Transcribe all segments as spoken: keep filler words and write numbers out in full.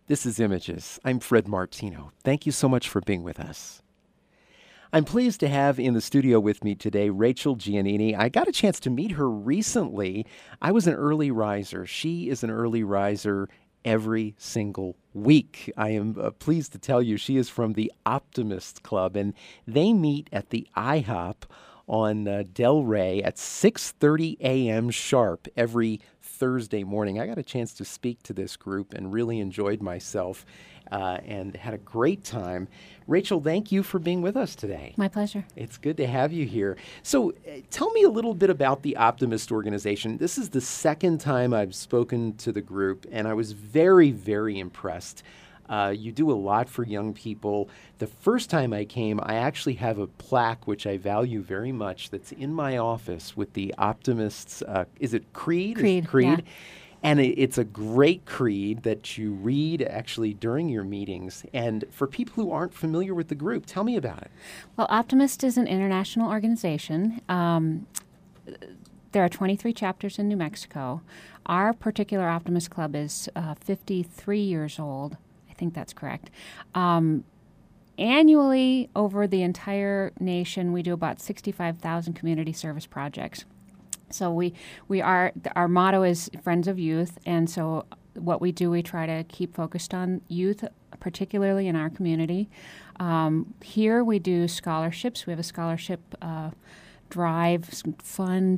This is Images. I'm Fred Martino. Thank you so much for being with us. I'm pleased to have in the studio with me today Rachel Giannini. I got a chance to meet her recently. I was an early riser. She is an early riser every single week. I am uh, pleased to tell you she is from the Optimist Club, and they meet at the IHOP on uh, Delray at six thirty a.m. sharp every Thursday morning. I got a chance to speak to this group and really enjoyed myself uh, and had a great time. Rachel, thank you for being with us today. My pleasure. It's good to have you here. So uh, tell me a little bit about the Optimist organization. This is the second time I've spoken to the group, and I was very, very impressed. Uh, you do a lot for young people. The first time I came, I actually have a plaque, which I value very much, that's in my office with the Optimists. Uh, is it Creed? Creed, Is it Creed? yeah. And it, it's a great creed that you read actually during your meetings. And for people who aren't familiar with the group, tell me about it. Well, Optimist is an international organization. Um, there are twenty-three chapters in New Mexico. Our particular Optimist Club is uh, fifty-three years old. I think that's correct. Um, annually, over the entire nation, we do about sixty-five thousand community service projects. So we, we are, our motto is Friends of Youth, and so what we do, we try to keep focused on youth, particularly in our community. Um, here we do scholarships. We have a scholarship uh, drive fund.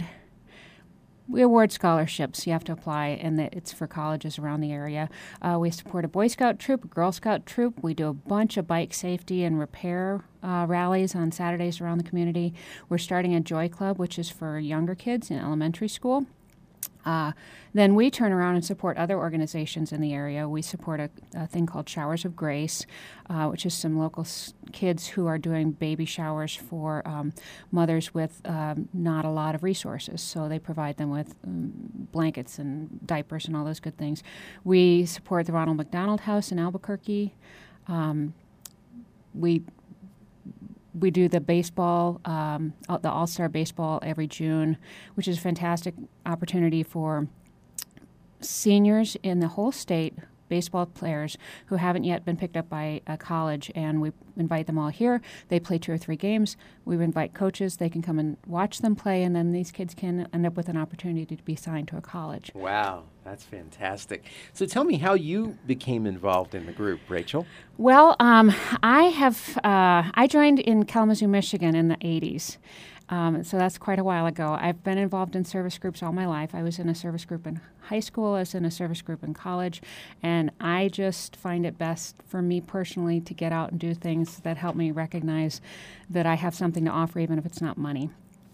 We award scholarships. You have to apply, and it's for colleges around the area. Uh, we support a Boy Scout troop, a Girl Scout troop. We do a bunch of bike safety and repair uh, rallies on Saturdays around the community. We're starting a Joy Club, which is for younger kids in elementary school. Uh, then we turn around and support other organizations in the area. We support a, a thing called Showers of Grace, uh, which is some local s- kids who are doing baby showers for um, mothers with um, not a lot of resources. So they provide them with um, blankets and diapers and all those good things. We support the Ronald McDonald House in Albuquerque. Um, we We do the baseball, um, the All-Star Baseball every June, which is a fantastic opportunity for seniors in the whole state, baseball players who haven't yet been picked up by a college, and we invite them all here. They play two or three games. We invite coaches. They can come and watch them play, and then these kids can end up with an opportunity to be signed to a college. Wow, that's fantastic. So tell me how you became involved in the group, Rachel. Well, um, I have uh, I joined in Kalamazoo, Michigan in the eighties. Um, so that's quite a while ago. I've been involved in service groups all my life. I was in a service group in high school, I was in a service group in college, and I just find it best for me personally to get out and do things that help me recognize that I have something to offer, even if it's not money.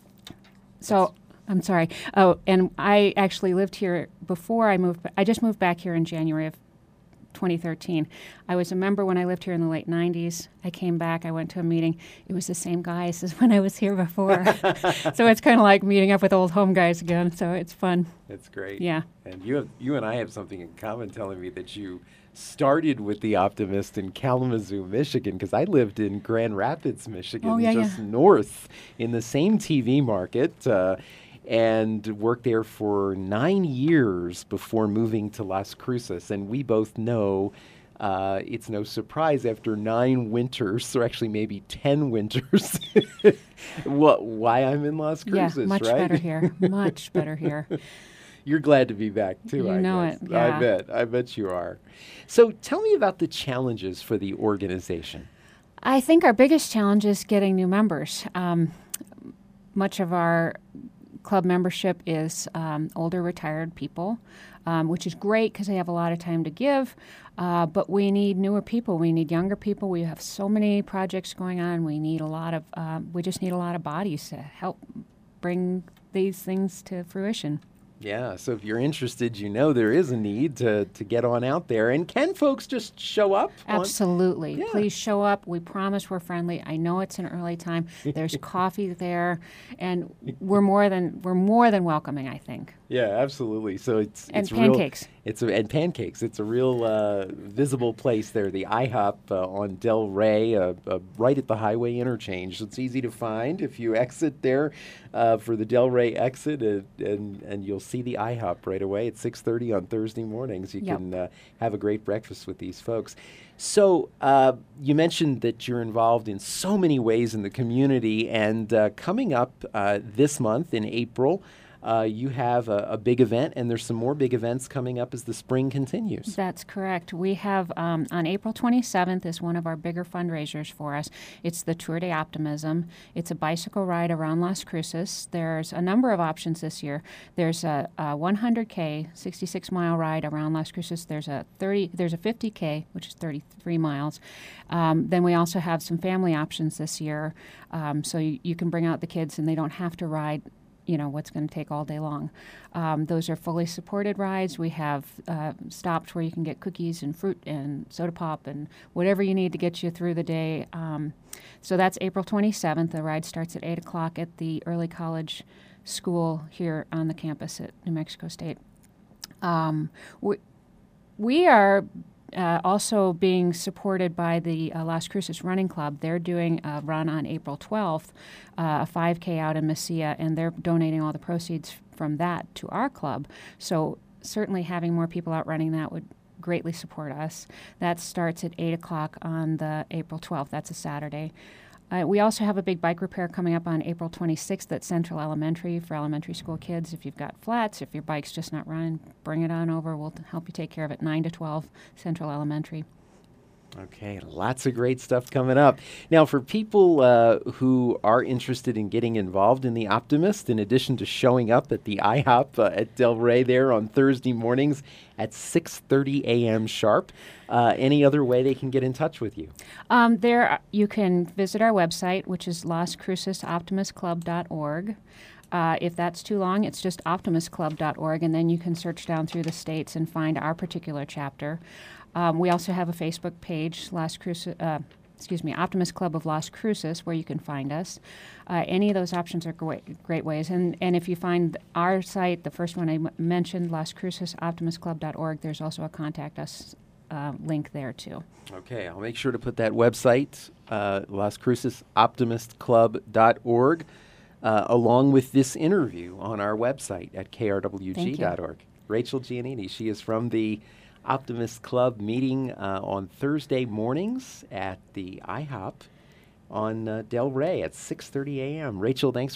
So, I'm sorry. Oh, and I actually lived here before I moved. I just moved back here in January of twenty thirteen. I was a member when I lived here in the late nineties. I came back. I went to a meeting. It was the same guys as when I was here before. So it's kind of like meeting up with old home guys again. So it's fun. That's great. Yeah. And you have, you and I have something in common, telling me that you started with the Optimist in Kalamazoo, Michigan, because I lived in Grand Rapids, Michigan, Oh, yeah, just yeah. north in the same T V market. Uh, and worked there for nine years before moving to Las Cruces. And we both know uh, it's no surprise after nine winters, or actually maybe ten winters, what, why I'm in Las Cruces, Yeah, much right? better here. Much better here. You're glad to be back, too, You I know guess. it, yeah. I bet. I bet you are. So tell me about the challenges for the organization. I think our biggest challenge is getting new members. Um, much of our club membership is um, older retired people, um, which is great because they have a lot of time to give, uh, but we need newer people. We need younger people. We have so many projects going on. We need a lot of, uh, we just need a lot of bodies to help bring these things to fruition. Yeah, so if you're interested, you know there is a need to, to get on out there. And can folks just show up? on- Absolutely. Yeah. Please show up. We promise we're friendly. I know it's an early time. There's coffee there, and we're more than we're more than welcoming, I think. Yeah, absolutely. So it's And it's pancakes. real. It's a, and pancakes. It's a real uh, visible place there. The IHOP uh, on Del Rey, uh, uh, right at the highway interchange. So it's easy to find if you exit there uh, for the Del Rey exit, uh, and and you'll see the IHOP right away at six thirty on Thursday mornings. You Yep. can uh, have a great breakfast with these folks. So uh, you mentioned that you're involved in so many ways in the community, and uh, coming up uh, this month in April. Uh, you have a, a big event, and there's some more big events coming up as the spring continues. That's correct. We have um, on April twenty-seventh is one of our bigger fundraisers for us. It's the Tour de Optimism. It's a bicycle ride around Las Cruces. There's a number of options this year. There's a, a one hundred K, sixty-six mile ride around Las Cruces. There's a thirty. There's a fifty K, which is thirty-three miles. Um, then we also have some family options this year, um, so you, you can bring out the kids and they don't have to ride, you know, what's going to take all day long. Um, those are fully supported rides. We have uh, stops where you can get cookies and fruit and soda pop and whatever you need to get you through the day. Um, so that's April twenty-seventh. The ride starts at eight o'clock at the Early College School here on the campus at New Mexico State. Um, we, we are Uh, also being supported by the uh, Las Cruces Running Club. They're doing a run on April twelfth, uh, a five K out in Mesilla, and they're donating all the proceeds from that to our club. So certainly having more people out running that would greatly support us. That starts at eight o'clock on the April twelfth. That's a Saturday. Uh, we also have a big bike repair coming up on April twenty-sixth at Central Elementary for elementary school kids. If you've got flats, if your bike's just not running, bring it on over. We'll t- help you take care of it. nine to twelve, Central Elementary. Okay, lots of great stuff coming up. Now, for people uh, who are interested in getting involved in the Optimist, in addition to showing up at the IHOP uh, at Del Rey there on Thursday mornings at six thirty a.m. sharp, uh, any other way they can get in touch with you? Um, there, you can visit our website, which is las cruces optimist club dot org. Uh, if that's too long, it's just optimist club dot org, and then you can search down through the states and find our particular chapter. Um, we also have a Facebook page, Las Cruces, uh, excuse me, Optimist Club of Las Cruces, where you can find us. Uh, any of those options are great, great ways. And and if you find our site, the first one I m- mentioned, las cruces optimist club dot org, there's also a contact us uh, link there too. Okay, I'll make sure to put that website, uh, las cruces optimist club dot org, uh, along with this interview on our website at k r w g dot org. Rachel Giannini, she is from the Optimist Club meeting uh, on Thursday mornings at the IHOP on uh, Del Rey at six thirty a.m. Rachel, thanks